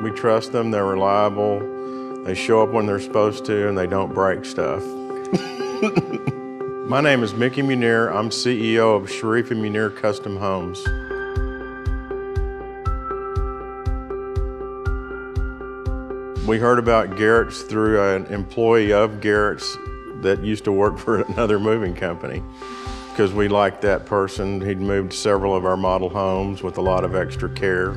We trust them, they're reliable, they show up when they're supposed to, and they don't break stuff. My name is Mickey Munir. I'm CEO of Sharif and Munir Custom Homes. We heard about Garrett's through an employee of Garrett's that used to work for another moving company. Because we liked that person. He'd moved several of our model homes with a lot of extra care.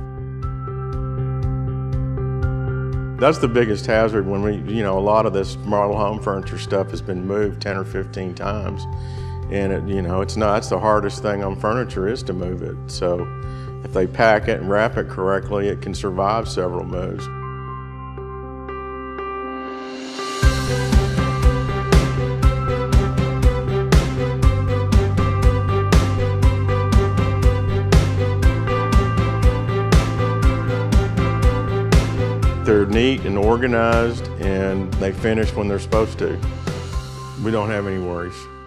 That's the biggest hazard when a lot of this model home furniture stuff has been moved 10 or 15 times. And it's the hardest thing on furniture is to move it. So if they pack it and wrap it correctly, it can survive several moves. They're neat and organized, and they finish when they're supposed to. We don't have any worries.